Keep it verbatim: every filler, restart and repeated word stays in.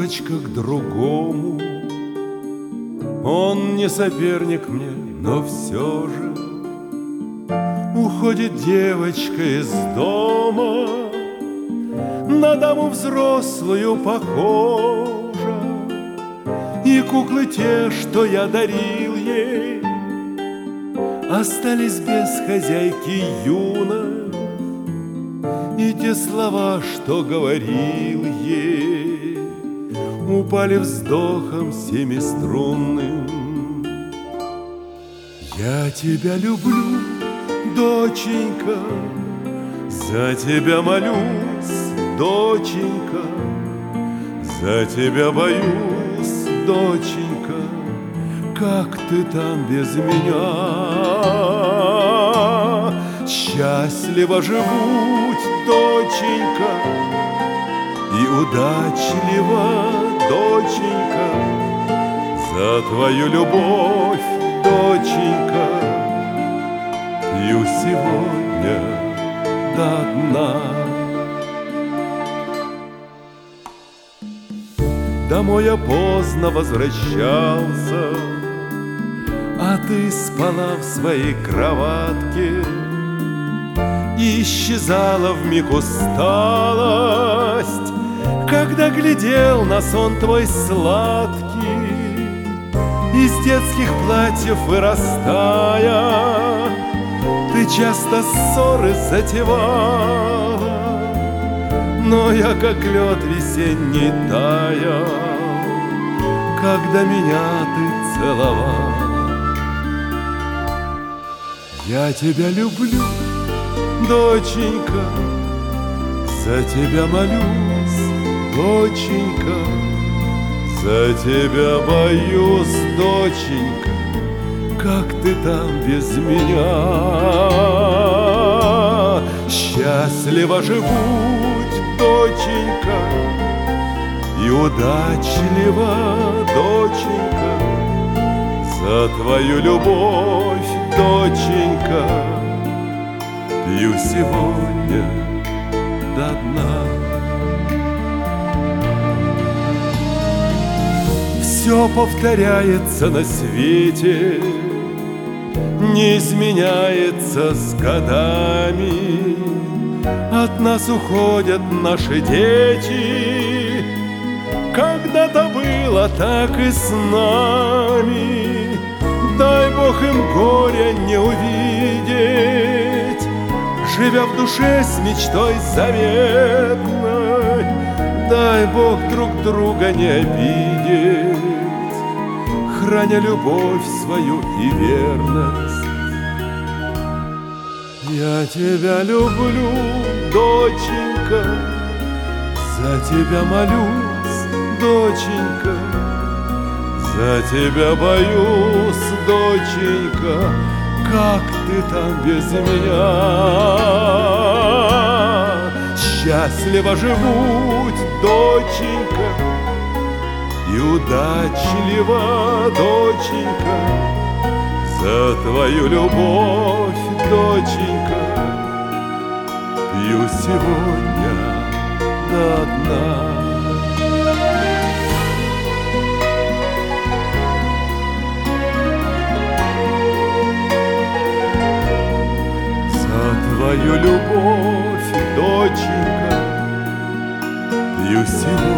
дурочка к другому. Он не соперник мне, но все же уходит девочка из дома, на даму взрослую похожа, и куклы те, что я дарил ей, остались без хозяйки юной. И те слова, что говорил ей, упали вздохом семиструнным. Я тебя люблю, доченька, за тебя молюсь, доченька, за тебя боюсь, доченька, как ты там без меня. Счастливо живут, доченька, и удачлива, доченька, за твою любовь, доченька, пью сегодня до дна. Домой я поздно возвращался, а ты спала в своей кроватке, и исчезала вмиг усталость, когда глядел на сон твой сладкий. Из детских платьев вырастая, ты часто ссоры затевала, но я, как лед весенний, таял, когда меня ты целовала. Я тебя люблю, доченька, за тебя молюсь, доченька, за тебя боюсь, доченька, как ты там без меня. Счастливо живут, доченька, и удачлива, доченька, за твою любовь, доченька, пью сегодня до дна. Все повторяется на свете, не изменяется с годами. От нас уходят наши дети, когда-то было так и с нами. Дай Бог им горя не увидеть, живя в душе с мечтой заветной. Дай Бог друг друга не обидеть, храня любовь свою и верность. Я тебя люблю, доченька, за тебя молюсь, доченька, за тебя боюсь, доченька, как ты там без меня. Счастливо живут, доченька, и удачлива, доченька, за твою любовь, доченька, пью сегодня до дна. Твою любовь, доченька, пью сегодня